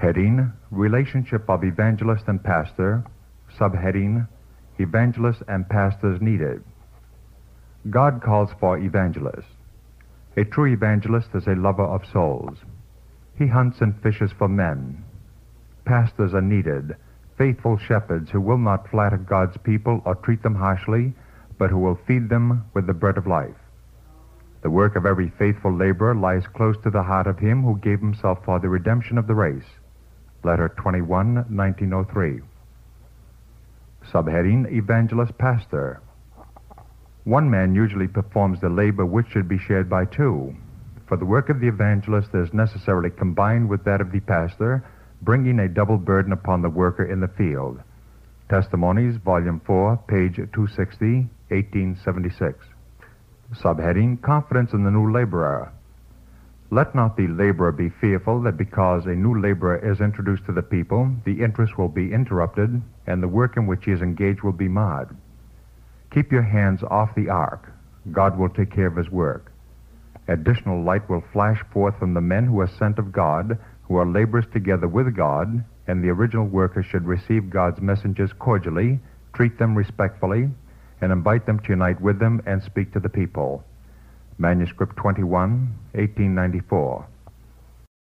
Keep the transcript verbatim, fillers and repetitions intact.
Heading: Relationship of Evangelist and Pastor. Subheading: Evangelists and Pastors Needed. God calls for evangelists. A true evangelist is a lover of souls. He hunts and fishes for men. Pastors are needed, faithful shepherds who will not flatter God's people or treat them harshly, but who will feed them with the bread of life. The work of every faithful laborer lies close to the heart of him who gave himself for the redemption of the race. Letter twenty-one, nineteen oh three. Subheading: Evangelist Pastor. One man usually performs the labor which should be shared by two. For the work of the evangelist is necessarily combined with that of the pastor, bringing a double burden upon the worker in the field. Testimonies, Volume four, page two sixty, eighteen seventy-six. Subheading: Confidence in the new laborer. Let not the laborer be fearful that because a new laborer is introduced to the people, the interest will be interrupted, and the work in which he is engaged will be marred. Keep your hands off the ark. God will take care of his work. Additional light will flash forth from the men who are sent of God, who are laborers together with God, and the original workers should receive God's messengers cordially, treat them respectfully, and invite them to unite with them and speak to the people. Manuscript twenty-one, eighteen ninety-four.